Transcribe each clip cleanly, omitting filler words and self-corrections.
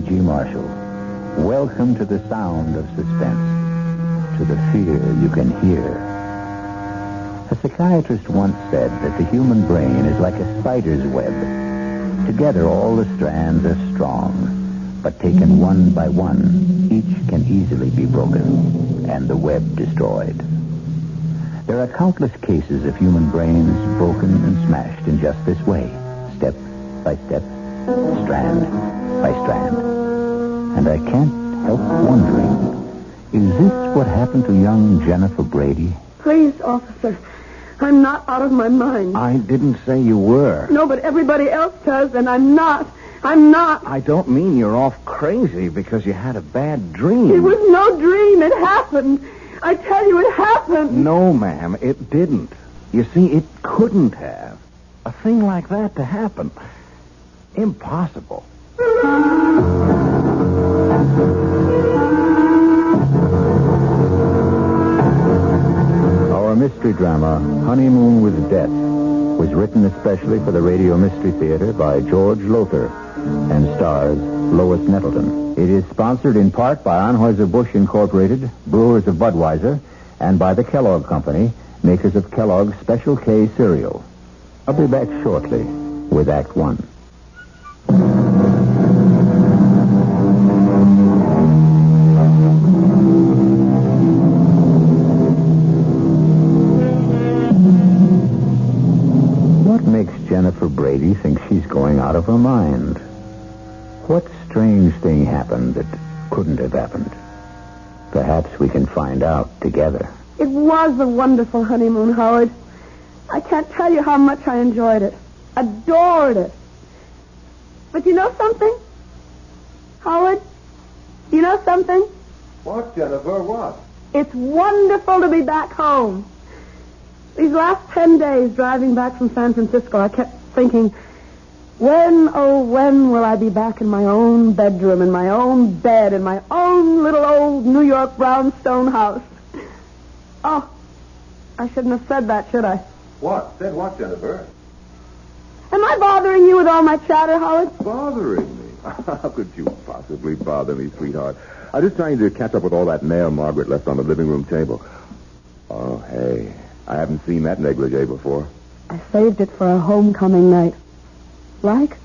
C.G. Marshall. Welcome to the sound of suspense, to the fear you can hear. A psychiatrist once said that the human brain is like a spider's web. Together, all the strands are strong, but taken one by one, each can easily be broken and the web destroyed. There are countless cases of human brains broken and smashed in just this way, step by step, strand by strand. And I can't help wondering, is this what happened to young Jennifer Brady? Please, officer, I'm not out of my mind. I didn't say you were. No, but everybody else does, and I'm not. I'm not. I don't mean you're off crazy because you had a bad dream. It was no dream. It happened. I tell you, it happened. No, ma'am, it didn't. You see, it couldn't have. A thing like that to happen. Impossible. Our mystery drama, Honeymoon with Death, was written especially for the Radio Mystery Theater by George Lothar and stars Lois Nettleton. It is sponsored in part by Anheuser-Busch Incorporated, brewers of Budweiser, and by the Kellogg Company, makers of Kellogg's Special K cereal. I'll be back shortly with Act One. What makes Jennifer Brady think she's going out of her mind? What strange thing happened that couldn't have happened? Perhaps we can find out together. It was a wonderful honeymoon, Howard. I can't tell you how much I enjoyed it. Adored it. But you know something? Howard, you know something? What, Jennifer, what? It's wonderful to be back home. These last 10 days driving back from San Francisco, I kept thinking, when, oh, when will I be back in my own bedroom, in my own bed, in my own little old New York brownstone house? Oh, I shouldn't have said that, should I? What? Said what, Jennifer? Am I bothering you with all my chatter, Howard? Bothering me? How could you possibly bother me, sweetheart? I'm just trying to catch up with all that mail Margaret left on the living room table. Oh, hey, I haven't seen that negligee before. I saved it for a homecoming night. Like?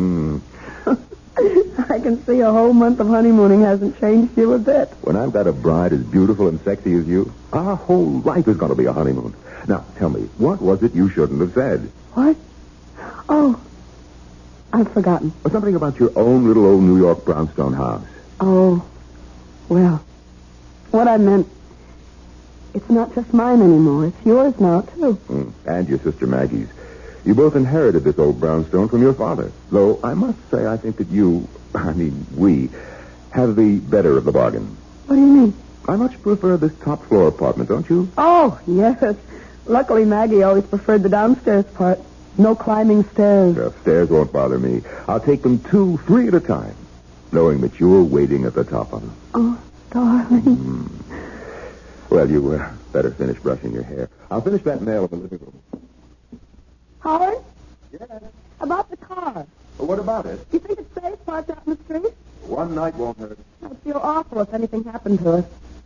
I can see a whole month of honeymooning hasn't changed you a bit. When I've got a bride as beautiful and sexy as you, our whole life is going to be a honeymoon. Now, tell me, what was it you shouldn't have said? What? Oh, I've forgotten. Something about your own little old New York brownstone house. Oh, well, what I meant, it's not just mine anymore. It's yours now, too. And your sister Maggie's. You both inherited this old brownstone from your father. Though I must say I think that we, have the better of the bargain. What do you mean? I much prefer this top floor apartment, don't you? Oh, yes. Luckily, Maggie always preferred the downstairs part. No climbing stairs. Well, stairs won't bother me. I'll take them 2, 3 at a time, knowing that you're waiting at the top of them. Oh, darling. Well, you better finish brushing your hair. I'll finish that mail in the living room. Howard? Yes? About the car. Well, what about it? Do you think it's safe parked out in the street? One night won't hurt. I'd feel awful if anything happened to us.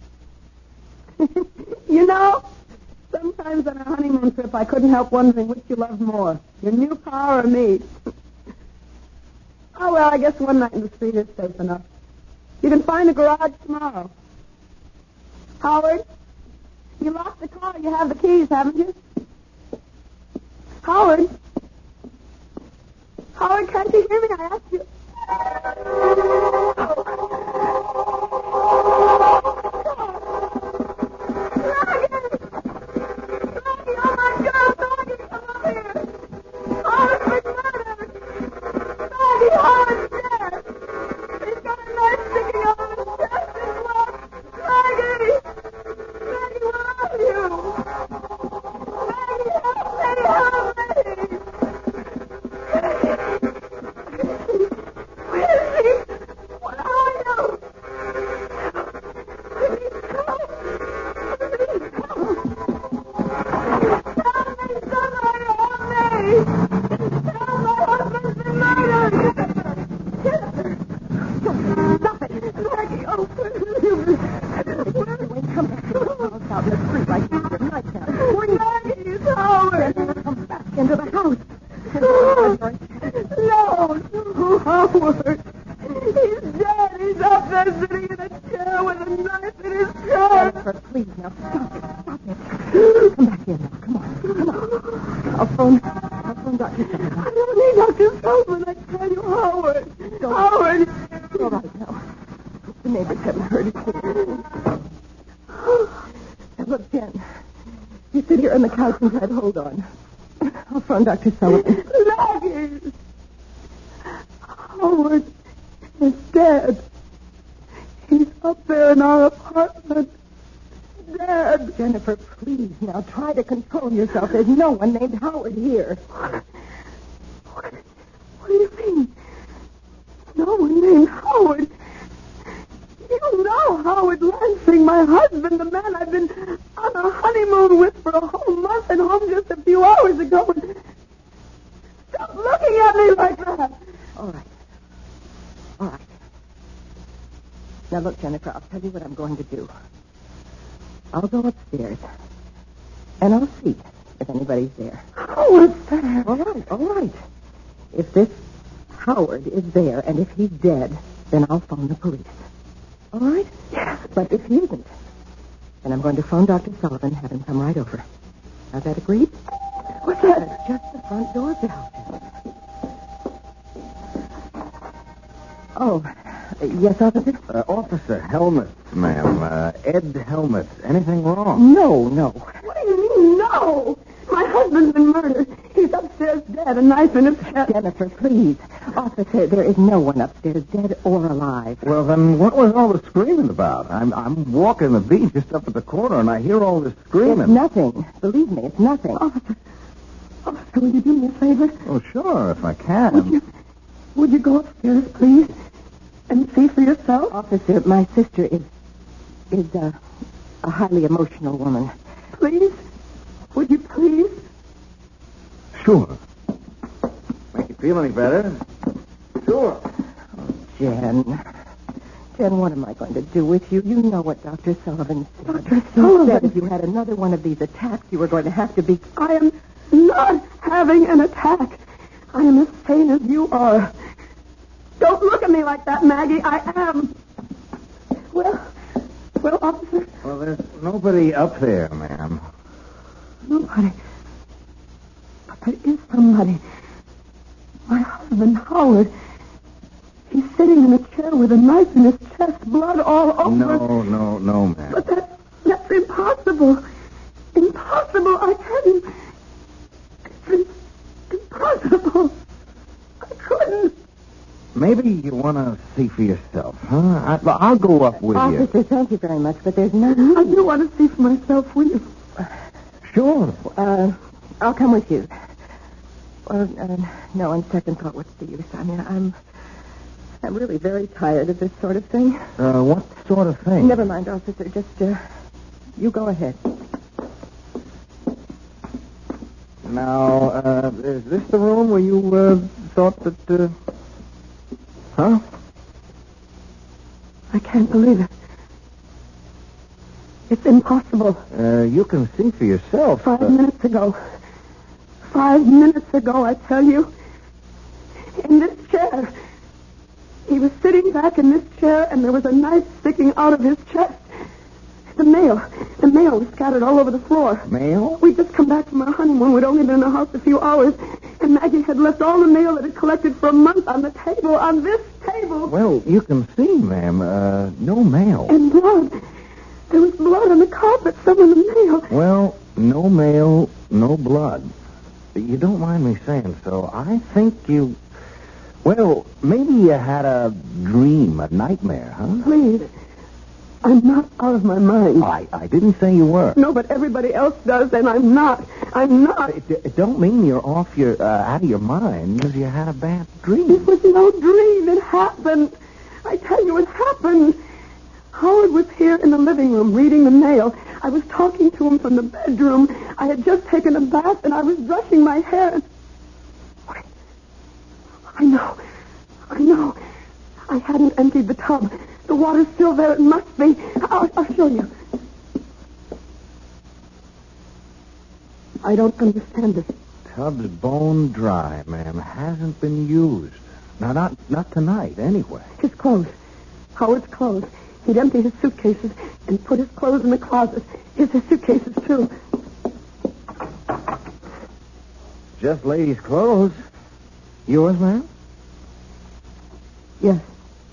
You know, sometimes on a honeymoon trip, I couldn't help wondering which you loved more, your new car or me. Oh, well, I guess one night in the street is safe enough. You can find a garage tomorrow. Howard, you locked the car. You have the keys, haven't you? Howard? Howard, can't you hear me? I asked you. Come on. I'll phone Dr. Sullivan. I don't need Dr. Sullivan. I tell you, Howard. Howard. All right, now. The neighbors haven't heard it. Now, look, Jen. You sit here on the couch and try to hold on. I'll phone Dr. Sullivan. Maggie. Howard is dead. He's up there in our apartment. Dead. Jennifer, please, now try to control yourself. There's no one named Howard here. What do you mean? No one named Howard. You know Howard Lansing, my husband, the man I've been on a honeymoon with for a whole month and home just a few hours ago. Stop looking at me like that. All right. Now, look, Jennifer, I'll tell you what I'm going to do. I'll go upstairs, and I'll see if anybody's there. Howard's there. All right. If this Howard is there, and if he's dead, then I'll phone the police. All right? Yes. But if he isn't, then I'm going to phone Dr. Sullivan and have him come right over. Is that agreed? What's that? It's just the front door bell. Oh, yes, officer? Officer Helmuth, ma'am. Ed Helmuth. Anything wrong? No. What do you mean, no? My husband's been murdered. He's upstairs dead, a knife in his chest. Jennifer, please. Officer, there is no one upstairs, dead or alive. Well, then what was all the screaming about? I'm walking the beat just up at the corner, and I hear all this screaming. It's nothing. Believe me, it's nothing. Officer, will you do me a favor? Oh, sure, if I can. Would you go upstairs, please, and see for yourself? Officer, my sister is a highly emotional woman. Please? Would you please? Sure. Make you feel any better? Sure. Jen, what am I going to do with you? You know what Dr. Sullivan said. Dr. He Sullivan? said if you had another one of these attacks, you were going to have to be... I am not having an attack. I am as sane as you are. Don't look at me like that, Maggie. I am. Well, officer. Well, there's nobody up there, ma'am. Nobody. But there is somebody. My husband, Howard. He's sitting in a chair with a knife in his chest, blood all over. No, ma'am. But that's impossible. Impossible, I tell you. It's impossible. I couldn't. Maybe you want to see for yourself, huh? I'll go up with you. Officer, thank you very much, but there's no need. I do want to see for myself, will you? Sure. I'll come with you. No, on second thought, what's the use? I mean, I'm really very tired of this sort of thing. What sort of thing? Never mind, officer. Just, you go ahead. Now, is this the room where you, thought that, Huh? I can't believe it. It's impossible. You can see for yourself. 5 minutes ago. 5 minutes ago, I tell you. In this chair. He was sitting back in this chair, and there was a knife sticking out of his chest. The mail was scattered all over the floor. Mail? We'd just come back from our honeymoon. We'd only been in the house a few hours. And Maggie had left all the mail that had collected for a month on the table, on this table. Well, you can see, ma'am, no mail. And blood. There was blood on the carpet, some of the mail. Well, no mail, no blood. You don't mind me saying so. I think you... Well, maybe you had a dream, a nightmare, huh? Please. I'm not out of my mind. I didn't say you were. No, but everybody else does, and I'm not. I'm not. It don't mean you're off your out of your mind because you had a bad dream. It was no dream. It happened. I tell you, it happened. Howard was here in the living room reading the mail. I was talking to him from the bedroom. I had just taken a bath, and I was brushing my hair. Wait. I know. I hadn't emptied the tub. The water's still there. It must be. I'll show you. I don't understand this. Tub's bone dry, ma'am. Hasn't been used. Now, not tonight, anyway. His clothes. Howard's clothes. He'd empty his suitcases and put his clothes in the closet. Here's his suitcases, too. just ladies' clothes. Yours, ma'am? Yes.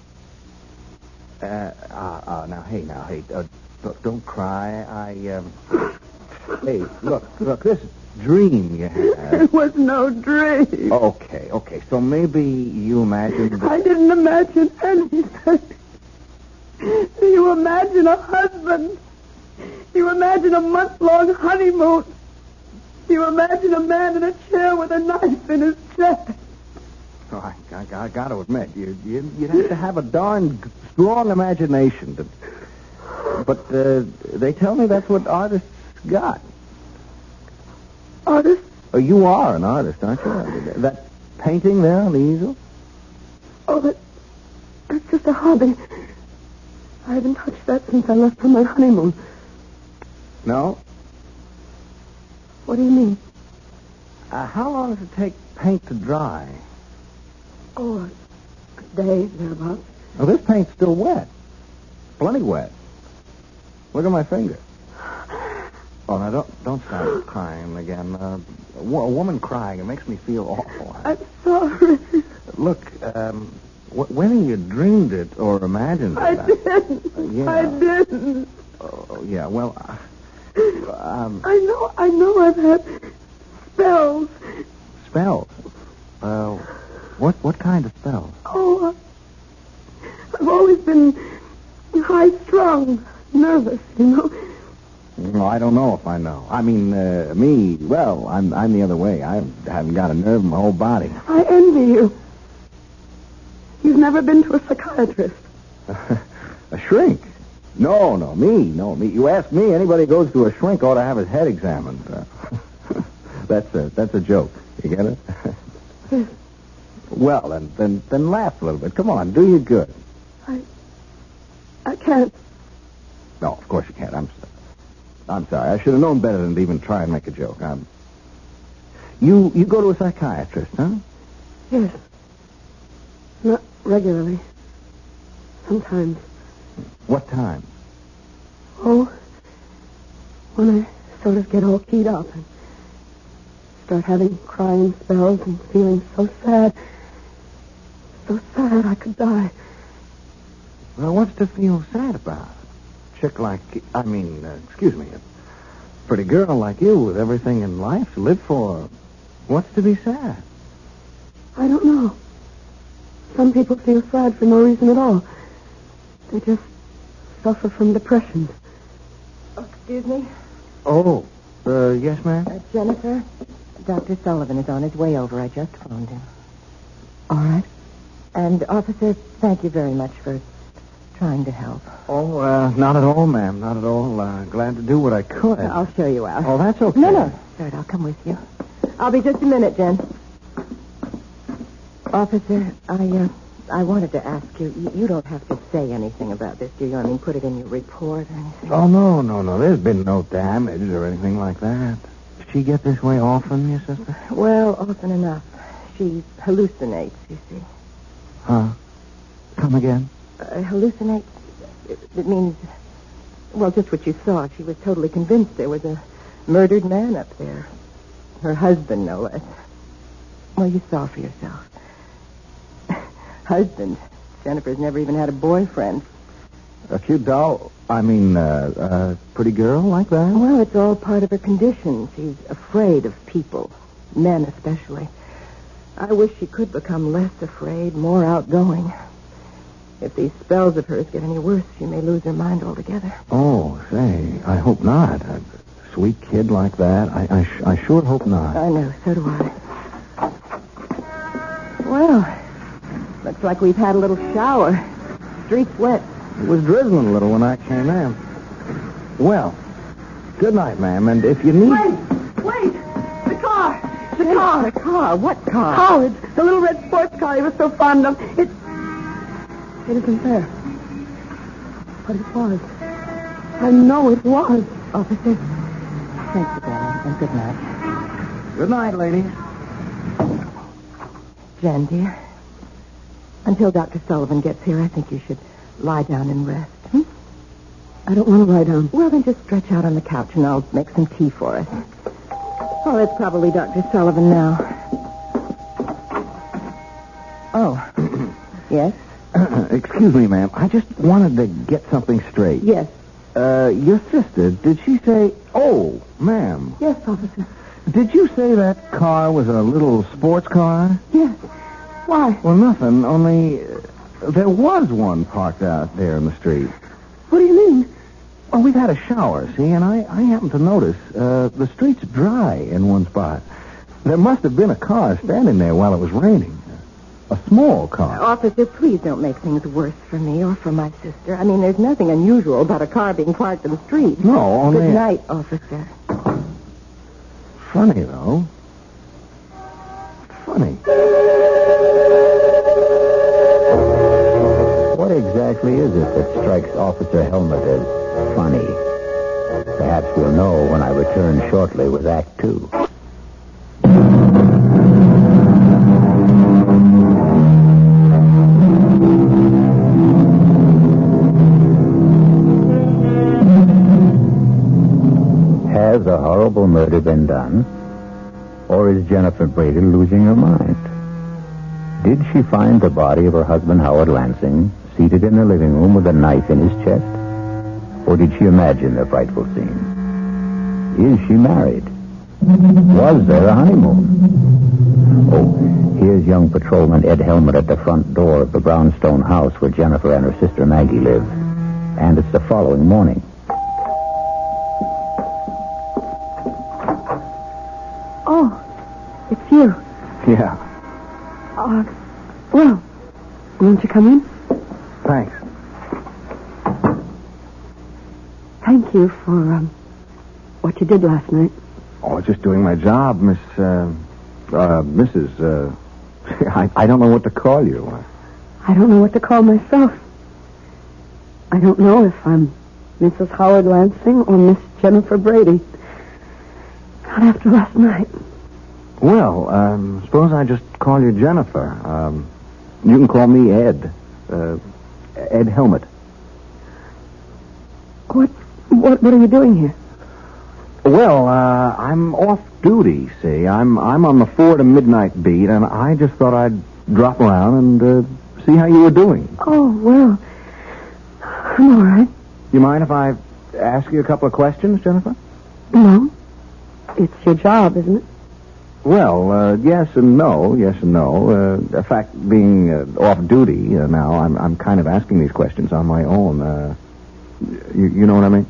Now, hey. Don't cry. Hey, look, this dream you had. It was no dream. Okay. So maybe you imagined... I didn't imagine anything. Do you imagine a husband? Do you imagine a month-long honeymoon? Do you imagine a man in a chair with a knife in his chest? Oh, I got to admit, you'd have to have a darn strong imagination. But they tell me that's what artists got. Artist? Oh, you are an artist, aren't you? That painting there on the easel? Oh, that's just a hobby. I haven't touched that since I left on my honeymoon. No? What do you mean? How long does it take paint to dry? Oh, a day, thereabouts. Well, this paint's still wet. Plenty wet. Look at my finger. Oh, now don't start crying again. A woman crying, it makes me feel awful. I'm sorry. Look, whether you dreamed it or imagined it... I didn't. Yeah. I didn't. Oh, yeah, well... I know I've had spells. Spells? What kind of spells? Oh, I've always been high-strung, nervous, you know. No, I don't know if I know. I mean, me, well, I'm the other way. I haven't got a nerve in my whole body. I envy you. You've never been to a psychiatrist. A shrink? No, me. You ask me, anybody who goes to a shrink ought to have his head examined. That's a joke. You get it? Yes. Well, then laugh a little bit. Come on, do you good. I can't. No, of course you can't. I'm sorry. I should have known better than to even try and make a joke. You go to a psychiatrist, huh? Yes. Not regularly. Sometimes. What time? Oh, when I sort of get all keyed up and start having crying spells and feeling so sad I could die. Well, what's to feel sad about? Chick like, excuse me, a pretty girl like you with everything in life to live for. What's to be sad? I don't know. Some people feel sad for no reason at all. They just suffer from depression. Oh, excuse me? Oh, yes, ma'am? Jennifer, Dr. Sullivan is on his way over. I just phoned him. All right. And, officer, thank you very much for trying to help. Oh, not at all, ma'am. Not at all. Glad to do what I could. I'll show you out. Oh, that's okay. No. All right, I'll come with you. I'll be just a minute, Jen. Officer, I wanted to ask you, you don't have to say anything about this, do you? I mean, put it in your report or anything? Oh, no. There's been no damage or anything like that. Does she get this way often, your sister? Well, often enough. She hallucinates, you see. Huh? Come again? Hallucinate? It means, well, just what you saw. She was totally convinced there was a murdered man up there. Her husband, no less. Well, you saw for yourself. Husband. Jennifer's never even had a boyfriend. A cute doll? A pretty girl like that? Well, it's all part of her condition. She's afraid of people. Men, especially. I wish she could become less afraid, more outgoing. If these spells of hers get any worse, she may lose her mind altogether. Oh, say, I hope not. A sweet kid like that. I sure hope not. I know, so do I. Well, looks like we've had a little shower. Street's wet. It was drizzling a little when I came in. Well, good night, ma'am, and if you need... Wait! The car! The car? What car? Howard, the little red sports car he was so fond of. It isn't there. But it was. I know it was. Officer, thank you, darling, and good night. Good night, ladies. Jen, dear, until Dr. Sullivan gets here, I think you should lie down and rest. I don't want to lie down. Well, then just stretch out on the couch and I'll make some tea for us. Oh, it's probably Dr. Sullivan now. Oh. Yes? Excuse me, ma'am. I just wanted to get something straight. Yes. Your sister, did she say... Oh, ma'am. Yes, officer. Did you say that car was a little sports car? Yes. Why? Well, nothing, only there was one parked out there in the street. What do you mean? Well, we've had a shower, see, and I happened to notice the street's dry in one spot. There must have been a car standing there while it was raining. A small car. Officer, please don't make things worse for me or for my sister. I mean, there's nothing unusual about a car being parked in the street. No, only... Good night, officer. Funny, though. Funny. What exactly is it that strikes Officer Helmut as funny? Perhaps we'll know when I return shortly with Act 2. Has a horrible murder been done? Or is Jennifer Brady losing her mind? Did she find the body of her husband, Howard Lansing, seated in the living room with a knife in his chest? Or did she imagine the frightful scene? Is she married? Was there a honeymoon? Oh, here's young patrolman Ed Helmut at the front door of the brownstone house where Jennifer and her sister Maggie live. And it's the following morning. Oh, it's you. Yeah, Well, won't you come in? thanks. Thank you for, what you did last night. Oh, just doing my job, Mrs. I don't know what to call you. I don't know what to call myself. I don't know if I'm Mrs. Howard Lansing or Miss Jennifer Brady. Not after last night. Well, suppose I just call you Jennifer. You can call me Ed. Ed Helmut. What are you doing here? Well, I'm off duty, see. I'm on the 4 to midnight beat, and I just thought I'd drop around and see how you were doing. Oh, well, I'm all right. You mind if I ask you a couple of questions, Jennifer? No. It's your job, isn't it? Well, yes and no. In fact, being off duty now, I'm kind of asking these questions on my own. You know what I mean?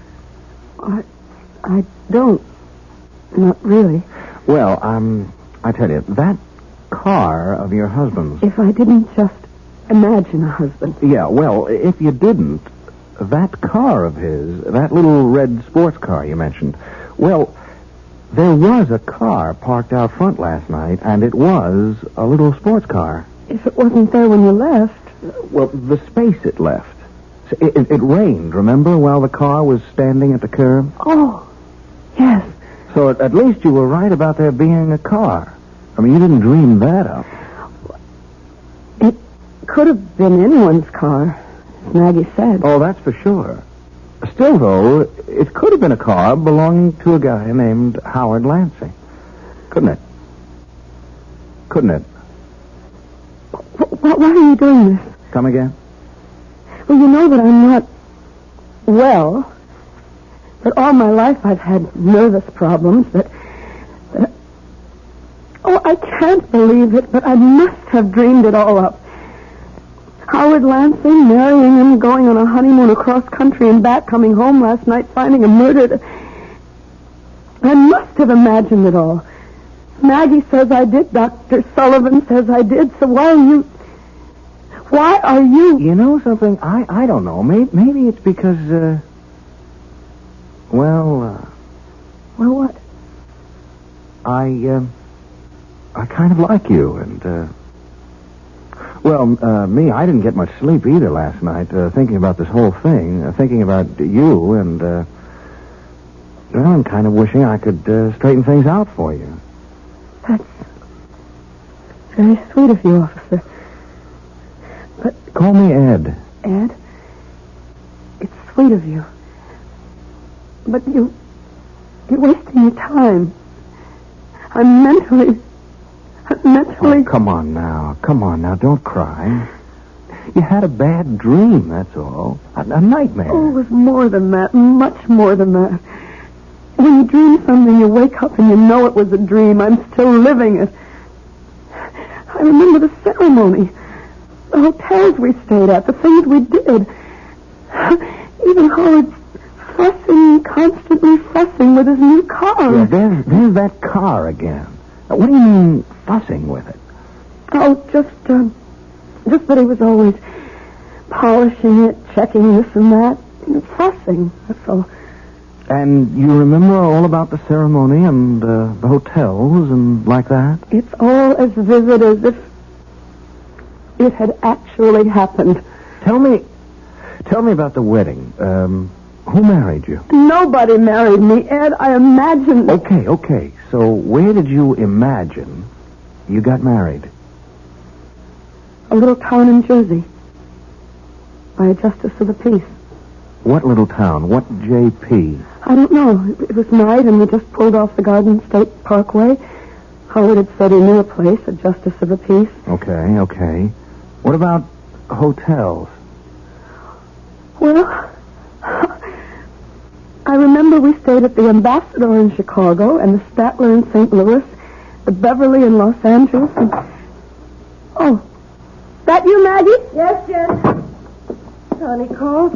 I don't. Not really. Well, I tell you, that car of your husband's... If I didn't just imagine a husband. Yeah, well, if you didn't, that car of his, that little red sports car you mentioned, well, there was a car parked out front last night, and it was a little sports car. If it wasn't there when you left... Well, the space it left. It rained, remember, while the car was standing at the curb? Oh, yes. So at least you were right about there being a car. I mean, you didn't dream that up. It could have been anyone's car, as Maggie said. Oh, that's for sure. Still, though, it could have been a car belonging to a guy named Howard Lansing. Couldn't it? Couldn't it? Why are you doing this? Come again? Well, you know that I'm not well. That all my life I've had nervous problems. Oh, I can't believe it, but I must have dreamed it all up. Howard Lansing, marrying him, going on a honeymoon across country and back, coming home last night, finding him murdered. I must have imagined it all. Maggie says I did. Dr. Sullivan says I did. So why are you... You know something? I don't know. Maybe it's because, Well, what? I kind of like you, and, me, I didn't get much sleep either last night, thinking about this whole thing, thinking about you, and, I'm kind of wishing I could straighten things out for you. That's very sweet of you, officer. But... Call me Ed. Ed? It's sweet of you. But you're wasting your time. I'm mentally... Oh, come on now. Don't cry. You had a bad dream, that's all. A nightmare. Oh, it was more than that, much more than that. When you dream something, you wake up and you know it was a dream. I'm still living it. I remember the ceremony, the hotels we stayed at, the things we did. Even Howard constantly fussing with his new car. Yeah, there's that car again. What do you mean, fussing with it? Oh, just that he was always polishing it, checking this and that. Fussing, that's all. And you remember all about the ceremony and the hotels and like that? It's all as vivid as if it had actually happened. Tell me about the wedding. Who married you? Nobody married me, Ed. I imagined... Okay. So where did you imagine you got married? A little town in Jersey. By a justice of the peace. What little town? What JP? I don't know. It was night and we just pulled off the Garden State Parkway. Howard had said he knew a place, a justice of the peace. Okay. What about hotels? Well, I remember we stayed at the Ambassador in Chicago and the Statler in St. Louis, the Beverly in Los Angeles, and... Oh, that you, Maggie? Yes, Jen. Any calls?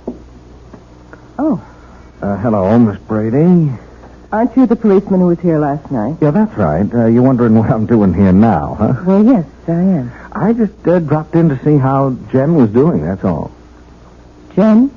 Hello, Miss Brady. Aren't you the policeman who was here last night? Yeah, that's right. You're wondering what I'm doing here now, huh? Well, yes, I am. I just dropped in to see how Jen was doing, that's all. Jen?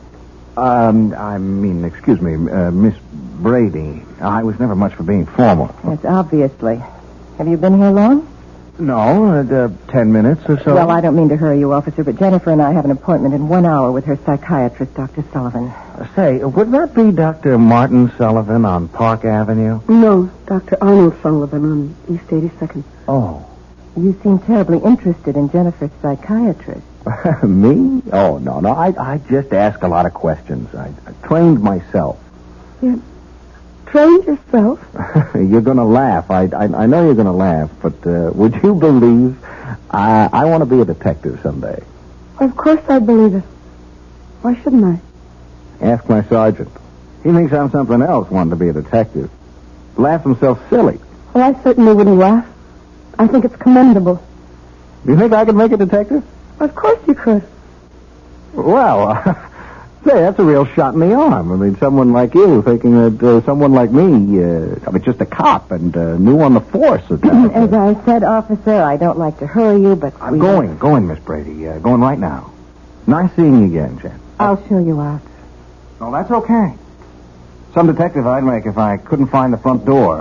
Excuse me, Miss Brady. I was never much for being formal. Yes, obviously. Have you been here long? No, 10 minutes or so. Well, I don't mean to hurry you, officer, but Jennifer and I have an appointment in 1 hour with her psychiatrist, Dr. Sullivan. Say, would that be Dr. Martin Sullivan on Park Avenue? No, Dr. Arnold Sullivan on East 82nd. Oh. You seem terribly interested in Jennifer's psychiatrist. Me? Oh, no. I just ask a lot of questions. I trained myself. You trained yourself? You're going to laugh. I know you're going to laugh, but would you believe I want to be a detective someday? Of course I believe it. Why shouldn't I? Ask my sergeant. He thinks I'm something else wanting to be a detective. Laughs himself silly. Well, I certainly wouldn't laugh. I think it's commendable. You think I could make a detective? Of course you could. Well, say, that's a real shot in the arm. I mean, someone like you thinking that someone like me, just a cop and new on the force. As I said, officer, I don't like to hurry you, but... I'm going, Miss Brady. Going right now. Nice seeing you again, Jen. I'll show you out. Oh, that's okay. Some detective I'd make if I couldn't find the front door.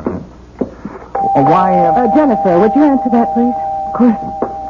Why, Jennifer, would you answer that, please? Of course.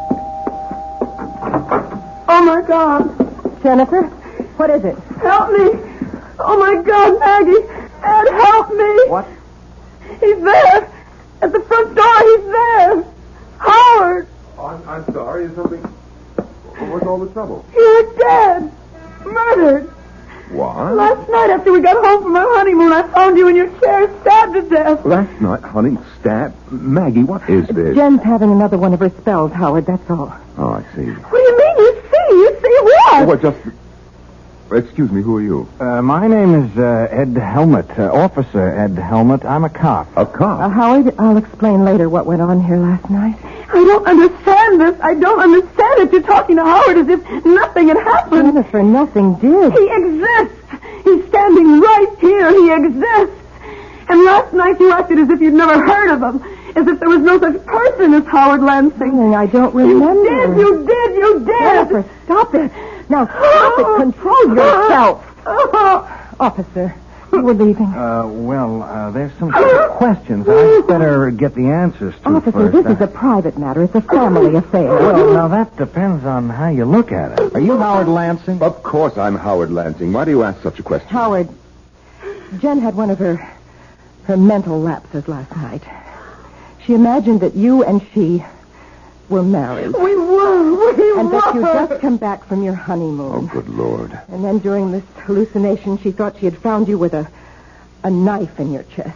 Oh, my God. Jennifer? What is it? Help me. Oh, my God, Maggie. Ed, help me. What? He's there. At the front door, he's there. Howard. Oh, I'm sorry. Is something... What's all the trouble? You're dead. Murdered. What? Last night after we got home from our honeymoon, I found you in your chair, stabbed to death. Last night, honey, stabbed. Maggie, what is this? Jen's having another one of her spells, Howard, that's all. Oh, I see. What do you mean, you see? You see what? What, just... Excuse me, who are you? My name is Ed Helmut, Officer Ed Helmut. I'm a cop. A cop? Howard, I'll explain later what went on here last night. I don't understand this. I don't understand it. You're talking to Howard as if nothing had happened. Jennifer, nothing did. He exists. He's standing right here. He exists. And last night you acted as if you'd never heard of him. As if there was no such person as Howard Lansing. I don't remember. You did. Jennifer, stop it. Now, stop it. Control yourself. Officer, you were leaving. There's some questions. I'd better get the answers to Officer, first. this is a private matter. It's a family affair. Well, now that depends on how you look at it. Are you Howard Lansing? Of course I'm Howard Lansing. Why do you ask such a question? Howard, Jen had one of her mental lapses last night. She imagined that you and she were married. We were. And that you'd just come back from your honeymoon. Oh, good Lord. And then during this hallucination, she thought she had found you with a knife in your chest.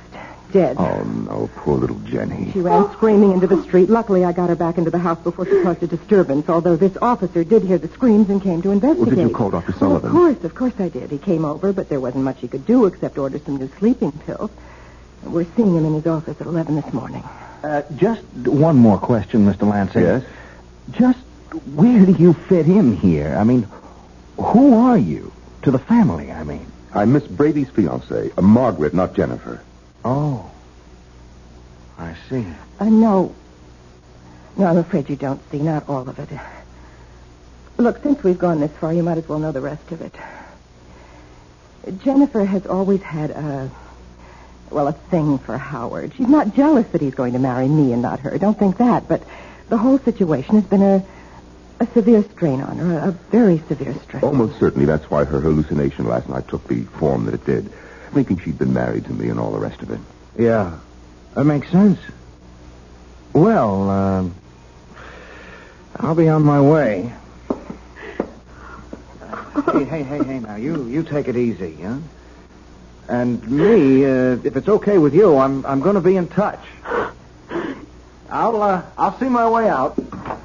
dead. Oh, no. Poor little Jenny. She ran screaming into the street. Luckily, I got her back into the house before she caused a disturbance, although this officer did hear the screams and came to investigate. Well, did you call Dr. Sullivan? Of course I did. He came over, but there wasn't much he could do except order some new sleeping pills. We're seeing him in his office at 11 this morning. Just one more question, Mr. Lansing. Yes? Just where do you fit in here? I mean, who are you? To the family, I mean. I'm Miss Brady's fiancée, Margaret, not Jennifer. Oh. I see. No, I'm afraid you don't see. Not all of it. Look, since we've gone this far, you might as well know the rest of it. Jennifer has always had a thing for Howard. She's not jealous that he's going to marry me and not her. Don't think that. But the whole situation has been a severe strain on her, a very severe strain. Almost certainly that's why her hallucination last night took the form that it did, thinking she'd been married to me and all the rest of it. Yeah, that makes sense. Well, I'll be on my way. Hey, now, you take it easy, huh? And me, if it's okay with you, I'm going to be in touch. I'll see my way out.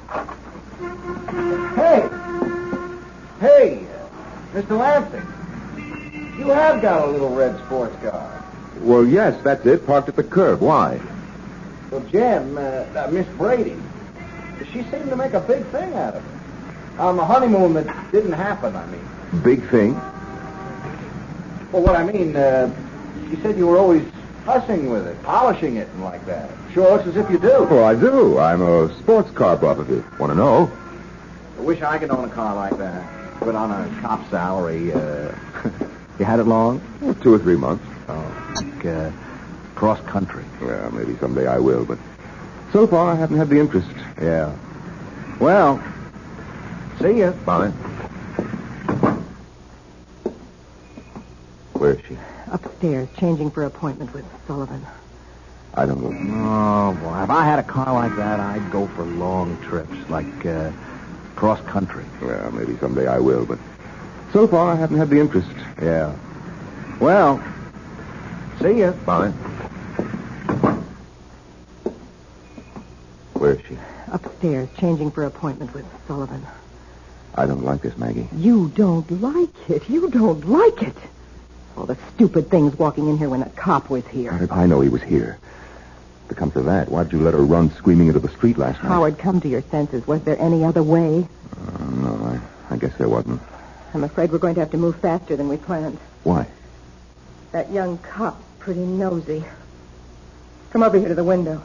Hey, Mr. Lansing, you have got a little red sports car. Well, yes, that's it, parked at the curb. Why? Well, Jen, Miss Brady, she seemed to make a big thing out of it. On the honeymoon that didn't happen, I mean. Big thing? Well, what I mean, she said you were always fussing with it, polishing it and like that. Sure looks as if you do. Oh, I do. I'm a sports car buff, if you want to know. I wish I could own a car like that. But on a cop salary, you had it long? Well, 2 or 3 months. Oh, like cross country. Well, maybe someday I will, but so far I haven't had the interest. Yeah. Well, see ya. Bye. Where is she? Upstairs, changing for appointment with Sullivan. I don't know. Oh, boy. If I had a car like that, I'd go for long trips, like cross country. Well, maybe someday I will, but so far I haven't had the interest. Yeah. Well, see ya. Bye. Where is she? Upstairs, changing for appointment with Sullivan. I don't like this, Maggie. You don't like it. You don't like it. All the stupid things walking in here when a cop was here. How did I know he was here? If it comes to that, why'd you let her run screaming into the street last night? Howard, come to your senses. Was there any other way? No, I guess there wasn't. I'm afraid we're going to have to move faster than we planned. Why? That young cop's pretty nosy. Come over here to the window.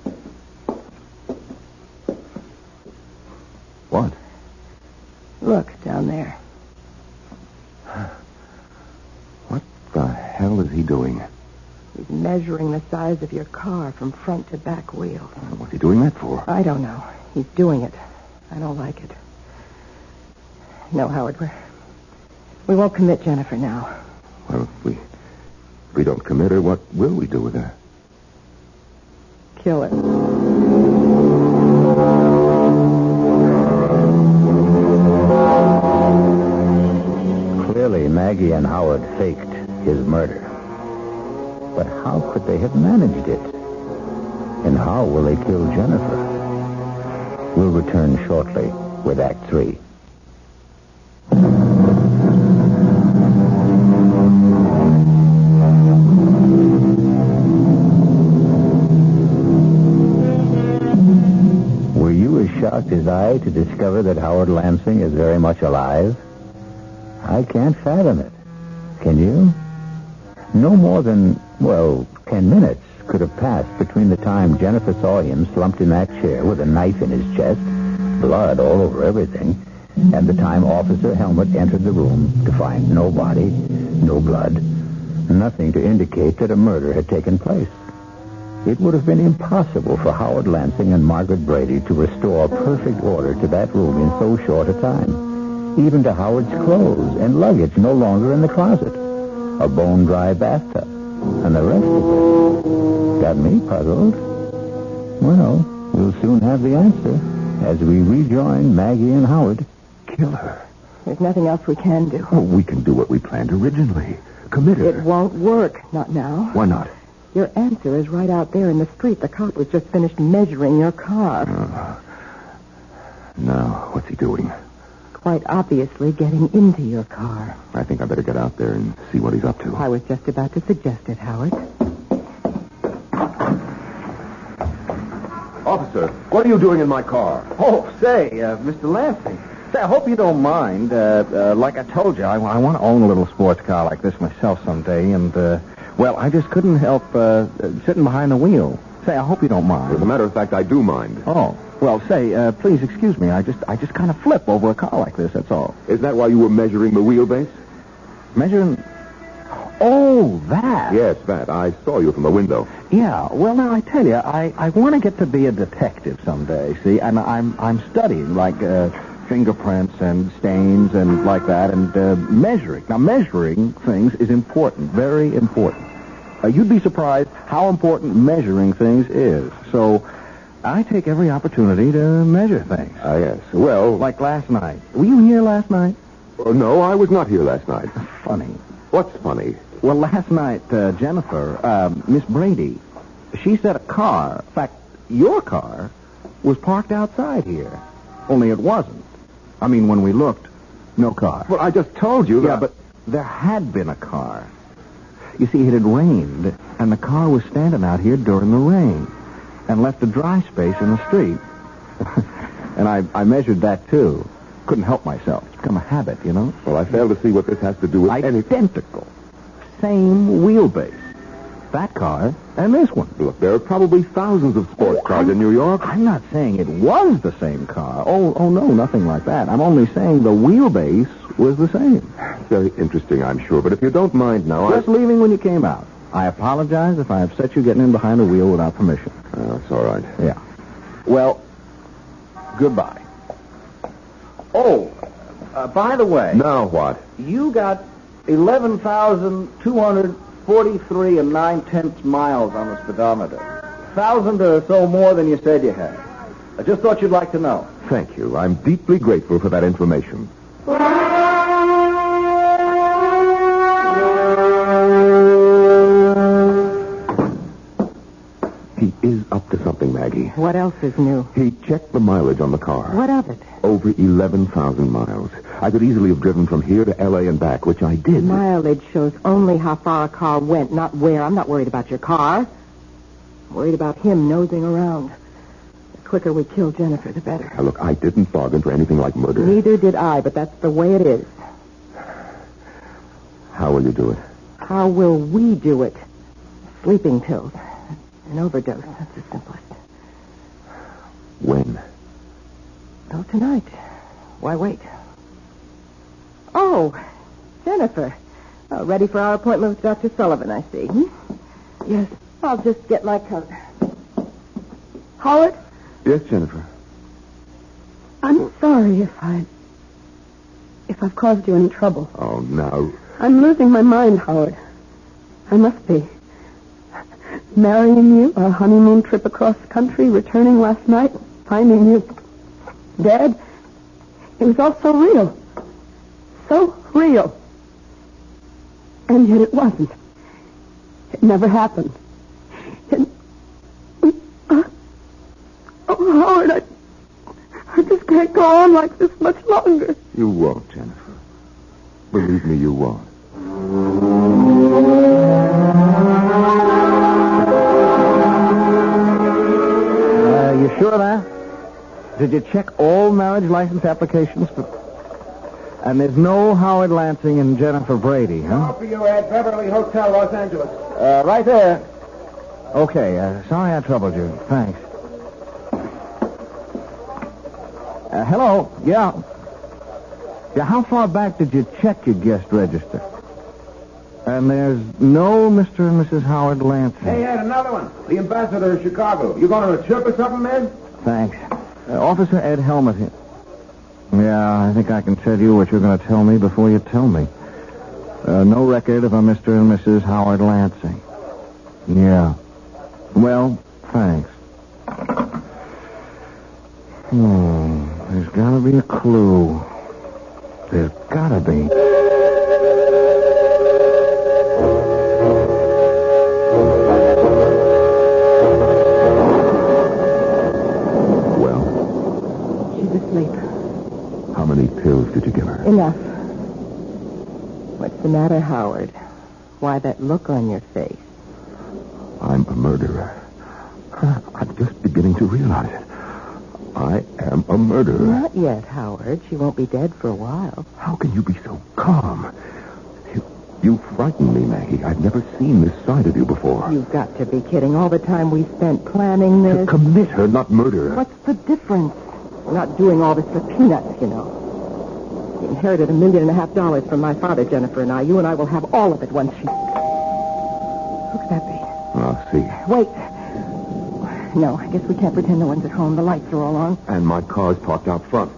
What? Look, down there. What the hell is he doing? He's measuring the size of your car from front to back wheel. What's he doing that for? I don't know. He's doing it. I don't like it. No, Howard, we won't commit Jennifer now. Well, if we don't commit her, what will we do with her? Kill her. Clearly, Maggie and Howard faked his murder. But how could they have managed it? And how will they kill Jennifer? We'll return shortly with Act 3. Were you as shocked as I to discover that Howard Lansing is very much alive? I can't fathom it. Can you? No more than, 10 minutes could have passed between the time Jennifer saw him slumped in that chair with a knife in his chest, blood all over everything, and the time Officer Helmut entered the room to find no body, no blood, nothing to indicate that a murder had taken place. It would have been impossible for Howard Lansing and Margaret Brady to restore perfect order to that room in so short a time. Even to Howard's clothes and luggage no longer in the closet. A bone-dry bathtub. And the rest of it got me puzzled. Well, we'll soon have the answer as we rejoin Maggie and Howard. Kill her. There's nothing else we can do. Oh, we can do what we planned originally. Commit her. It won't work. Not now. Why not? Your answer is right out there in the street. The cop was just finished measuring your car. Now, what's he doing? Quite obviously getting into your car. I think I better get out there and see what he's up to. I was just about to suggest it, Howard. Officer, what are you doing in my car? Oh, say, Mr. Lansing. Say, I hope you don't mind. Like I told you, I want to own a little sports car like this myself someday, and, well, I just couldn't help sitting behind the wheel. Say, I hope you don't mind. As a matter of fact, I do mind. Oh, well, say, please excuse me. I just kind of flip over a car like this, that's all. Is that why you were measuring the wheelbase? Measuring... Oh, that. Yes, that. I saw you from the window. Yeah, well, now, I tell you, I want to get to be a detective someday, see? And I'm studying, like, fingerprints and stains and like that, and measuring. Now, measuring things is important, very important. You'd be surprised how important measuring things is. So, I take every opportunity to measure things. Yes. Well... Like last night. Were you here last night? No, I was not here last night. Funny. What's funny? Well, last night, Jennifer, Miss Brady, she said a car, in fact, your car, was parked outside here. Only it wasn't. I mean, when we looked, no car. Well, I just told you that... Yeah, but there had been a car. You see, it had rained, and the car was standing out here during the rain and left a dry space in the street. And I measured that, too. Couldn't help myself. It's become a habit, you know? Well, I fail to see what this has to do with Identical. Same wheelbase. That car and this one. Look, there are probably thousands of sports cars in New York. I'm not saying it was the same car. Oh, no, nothing like that. I'm only saying the wheelbase was the same. Very interesting, I'm sure. But if you don't mind now, Just leaving when you came out. I apologize if I upset you getting in behind the wheel without permission. That's all right. Yeah. Well, goodbye. Oh, by the way... Now what? You got 11,243 and 9/10 miles on the speedometer. 1,000 or so more than you said you had. I just thought you'd like to know. Thank you. I'm deeply grateful for that information. He is up to something, Maggie. What else is new? He checked the mileage on the car. What of it? Over 11,000 miles. I could easily have driven from here to L.A. and back, which I did. Mileage shows only how far a car went, not where. I'm not worried about your car. I'm worried about him nosing around. The quicker we kill Jennifer, the better. Now, look, I didn't bargain for anything like murder. Neither did I, but that's the way it is. How will you do it? How will we do it? Sleeping pills. An overdose. That's the simplest. When? Oh, tonight. Why wait? Oh, Jennifer. Oh, ready for our appointment with Dr. Sullivan, I see. Yes. I'll just get my coat. Howard, Yes, Jennifer. I'm sorry if I've caused you any trouble. Oh, now. I'm losing my mind, Howard. I must be. Marrying you, our honeymoon trip across the country, returning last night, finding you dead. It was all so real. So real. And yet it wasn't. It never happened. Oh, Howard, I just can't go on like this much longer. You won't, Jennifer. Believe me, you won't. You sure of that? Did you check all marriage license applications? And there's no Howard Lansing and Jennifer Brady, huh? For you at Beverly Hotel, Los Angeles. Right there. Okay, sorry I troubled you. Thanks. Hello? Yeah. Yeah, how far back did you check your guest register? And there's no Mr. and Mrs. Howard Lansing. Hey, Ed, another one. The ambassador of Chicago. You going on a trip or something, man? Thanks. Officer Ed Helmut here. Yeah, I think I can tell you what you're going to tell me before you tell me. No record of a Mr. and Mrs. Howard Lansing. Yeah. Well, thanks. There's got to be a clue. There's got to be. sleep. How many pills did you give her? Enough. What's the matter, Howard? Why that look on your face? I'm a murderer. I'm just beginning to realize it. I am a murderer. Not yet, Howard. She won't be dead for a while. How can you be so calm? You frighten me, Maggie. I've never seen this side of you before. You've got to be kidding. All the time we spent planning To this. commit her, not murder her. What's the difference? We're not doing all this for peanuts, you know. We inherited $1.5 million from my father, Jennifer and I. You and I will have all of it once she... Who could that be? I'll see. Wait. No, I guess we can't pretend no one's at home. The lights are all on. And my car's parked out front.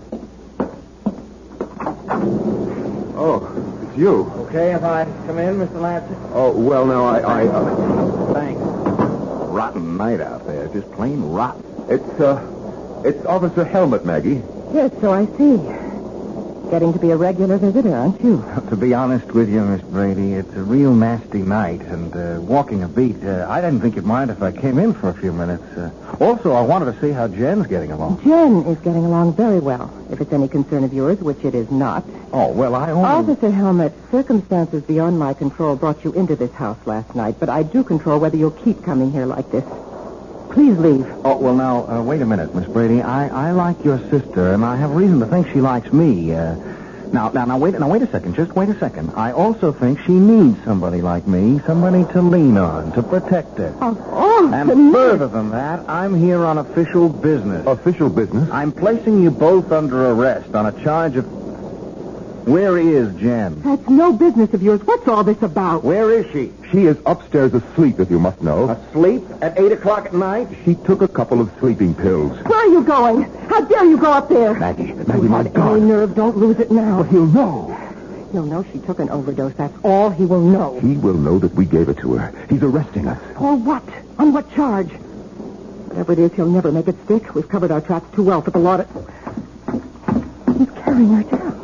Oh, it's you. Okay if I come in, Mr. Lansing? Oh, well, now, Thanks. Rotten night out there. Just plain rotten. It's Officer Helmet, Maggie. Yes, so I see. Getting to be a regular visitor, aren't you? To be honest with you, Miss Brady, it's a real nasty night, and walking a beat, I didn't think you'd mind if I came in for a few minutes. Also, I wanted to see how Jen's getting along. Jen is getting along very well, if it's any concern of yours, which it is not. Oh, well, I only... Officer Helmet, circumstances beyond my control brought you into this house last night, but I do control whether you'll keep coming here like this. Please leave. Oh, well, now, wait a minute, Miss Brady. I like your sister, and I have reason to think she likes me. Now, wait a second. Just wait a second. I also think she needs somebody like me, somebody to lean on, to protect her. And further than that, I'm here on official business. Official business? I'm placing you both under arrest on a charge of... Where is Jen? That's no business of yours. What's all this about? Where is she? She is upstairs asleep, if you must know. Asleep at 8 o'clock at night? She took a couple of sleeping pills. Where are you going? How dare you go up there? Maggie, my Any God. nerve, don't lose it now. He'll know. He'll know she took an overdose. That's all he will know. He will know that we gave it to her. He's arresting us. For what? On what charge? Whatever it is, he'll never make it stick. We've covered our tracks too well for the law to... He's carrying her down.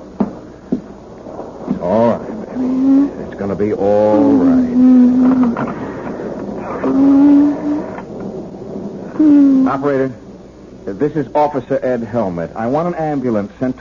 All right, baby. It's going to be all right. Operator, this is Officer Ed Helmet. I want an ambulance sent to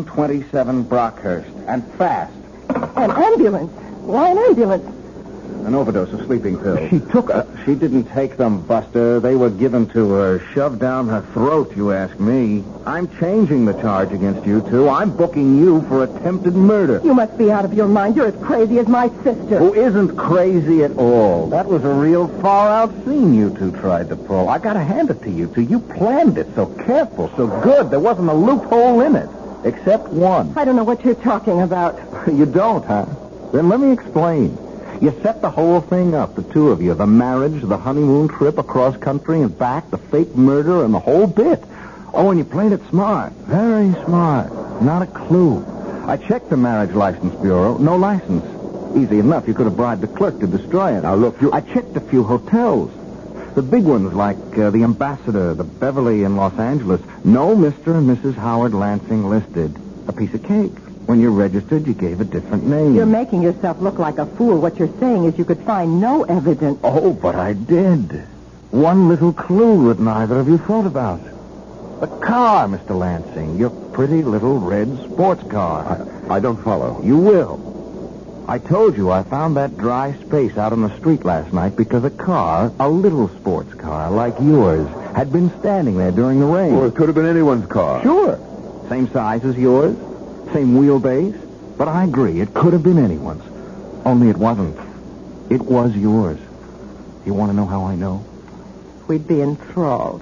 127 Brockhurst, and fast. An ambulance? Why an ambulance? An overdose of sleeping pills. She took a... She didn't take them, Buster. They were given to her, shoved down her throat, you ask me. I'm changing the charge against you two. I'm booking you for attempted murder. You must be out of your mind. You're as crazy as my sister. Who isn't crazy at all. That was a real far-out scene you two tried to pull. I gotta hand it to you two. You planned it so careful, so good. There wasn't a loophole in it, except one. I don't know what you're talking about. You don't, huh? Then let me explain. You set the whole thing up, the two of you. The marriage, the honeymoon trip across country and back, the fake murder, and the whole bit. Oh, and you played it smart. Very smart. Not a clue. I checked the Marriage License Bureau. No license. Easy enough. You could have bribed the clerk to destroy it. Now, look, I checked a few hotels. The big ones like the Ambassador, the Beverly in Los Angeles. No Mr. and Mrs. Howard Lansing listed. A piece of cake. When you registered, you gave a different name. You're making yourself look like a fool. What you're saying is you could find no evidence. Oh, but I did. One little clue that neither of you thought about. The car, Mr. Lansing. Your pretty little red sports car. I don't follow. You will. I told you I found that dry space out on the street last night because a car, a little sports car like yours, had been standing there during the rain. Well, it could have been anyone's car. Sure. Same size as yours. Same wheelbase. But I agree, it could have been anyone's. Only it wasn't. It was yours. You want to know how I know? We'd be enthralled.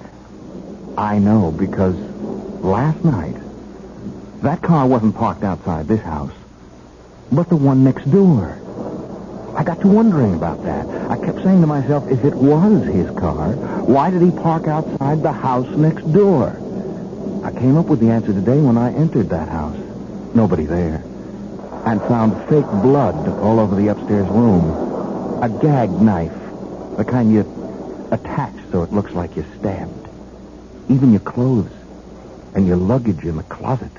I know because last night, that car wasn't parked outside this house, but the one next door. I got to wondering about that. I kept saying to myself, if it was his car, why did he park outside the house next door? I came up with the answer today when I entered that house. Nobody there. And found fake blood all over the upstairs room. A gag knife. The kind you attach so it looks like you're stabbed. Even your clothes. And your luggage in the closet.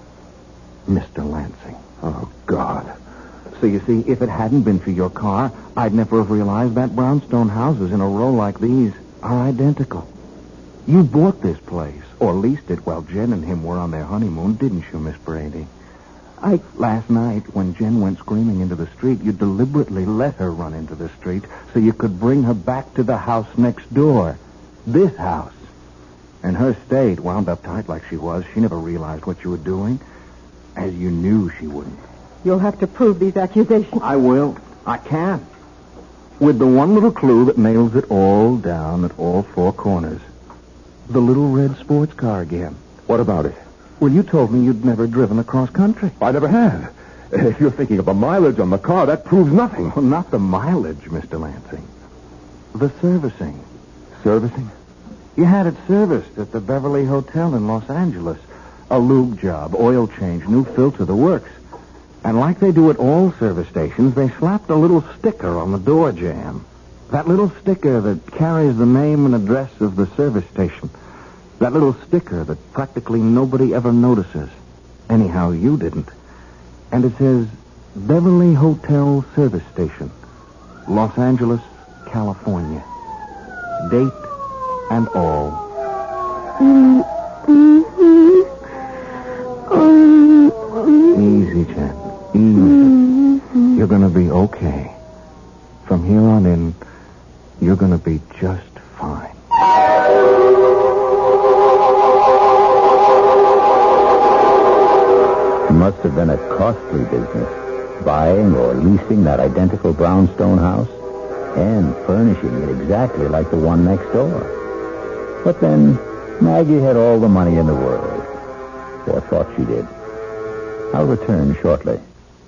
Mr. Lansing. Oh, God. So you see, if it hadn't been for your car, I'd never have realized that brownstone houses in a row like these are identical. You bought this place, or leased it while Jen and him were on their honeymoon, didn't you, Miss Brady? Last night, when Jen went screaming into the street, you deliberately let her run into the street so you could bring her back to the house next door. This house. And her state, wound up tight like she was, she never realized what you were doing, as you knew she wouldn't. You'll have to prove these accusations. I will. I can. With the one little clue that nails it all down at all four corners. The little red sports car again. What about it? Well, you told me you'd never driven across country. I never have. If you're thinking of the mileage on the car, that proves nothing. Well, not the mileage, Mr. Lansing. The servicing. Servicing? You had it serviced at the Beverly Hotel in Los Angeles. A lube job, oil change, new filter, the works. And like they do at all service stations, they slapped a little sticker on the door jamb. That little sticker that carries the name and address of the service station. That little sticker that practically nobody ever notices. Anyhow, you didn't. And it says, Beverly Hotel Service Station, Los Angeles, California. Date and all. Easy, Jen. Easy. You're going to be okay. From here on in, you're going to be just fine. Must have been a costly business, buying or leasing that identical brownstone house and furnishing it exactly like the one next door. But then Maggie had all the money in the world, or thought she did. I'll return shortly.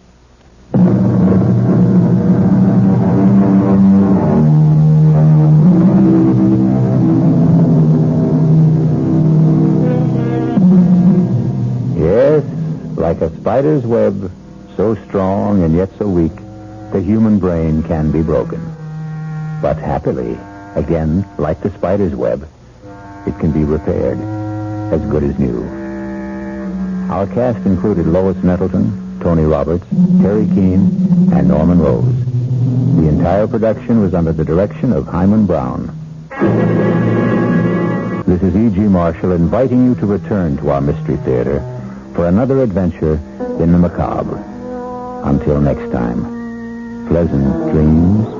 Yes, like a spider's web, so strong and yet so weak, the human brain can be broken. But happily, again, like the spider's web, it can be repaired, as good as new. Our cast included Lois Nettleton, Tony Roberts, Terry Keane, and Norman Rose. The entire production was under the direction of Hyman Brown. This is E.G. Marshall inviting you to return to our Mystery Theater for another adventure in the macabre. Until next time, pleasant dreams.